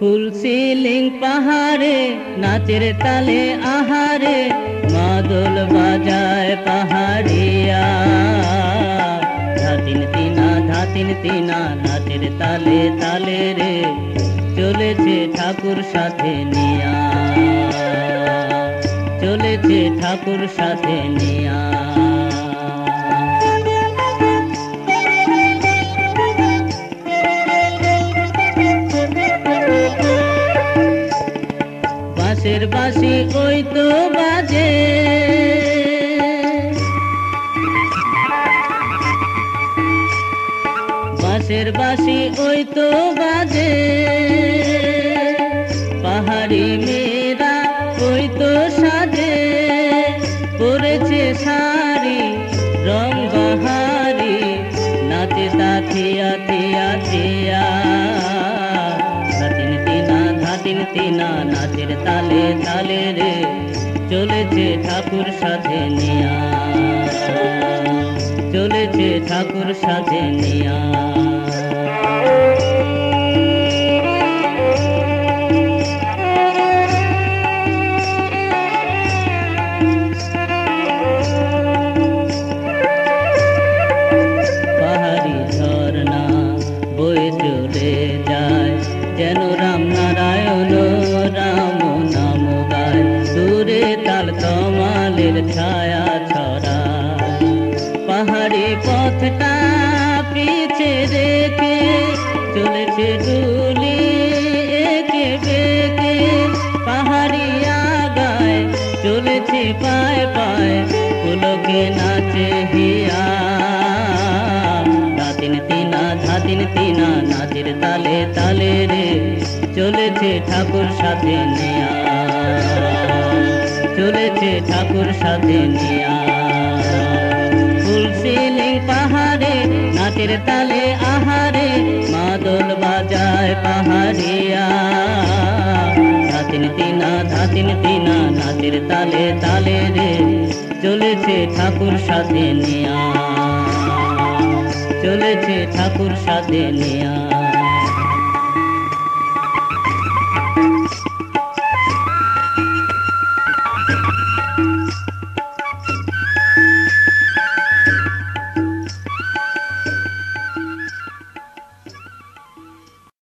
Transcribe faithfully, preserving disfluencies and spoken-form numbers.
Full ceiling পাহাড়ে নাচের তালে আহারে মাদল বাজায় পাহাড়িয়া। ধাতিন তিনা ধাতিন তিনা নাচের তালে তালে রে চলেছে ঠাকুর সাথে নিয়া, চলেছে ঠাকুর সাথে নিয়া। বাঁশের বাঁশি ওই তো বাজে, বাঁশের বাঁশি ওই তো বাজে, পাহাড়ি মেয়েরা ওই তো সাজে, পরেছে শাড়ি রং বাহারি, নাচে তা থিয়া থিয়া থিয়া। ধাতিন তিনা ধাতিন তিনা নাচের তালে তালে রে চলেছে ঠাকুর সাথে নিয়া, চলেছে ঠাকুর সাথে নিয়া। পাহাড়ি ঝর্ণা বয়ে চলে যায় যেন রাম নারায়ণ রাম নাম গায়, দূরে তাল তমালের ছায়া ছড়ায়। পাহাড়ি পথটা পিছে রেখে চলেছে ডুলি একে বেঁকে, পাহাড়ি আগায় চলেছে পায় পায় পুলকে নাচে হিয়া। ধাতিন তিনা ধাতিন তিনা নাচের তালে তালে রে চলেছে ঠাকুর সাথে নিয়া, চলেছে ঠাকুর সাথে নিয়া। ফুল সিলিং পাহাড়ে নাচের তালে আহারে মাদল বাজায় পাহাড়িয়া। ধাতিন তিনা ধাতিন তিনা নাচের তালে তালে রে চলেছে ঠাকুর সাথে নিয়া, চলেছে ঠাকুর সাথে নিয়া।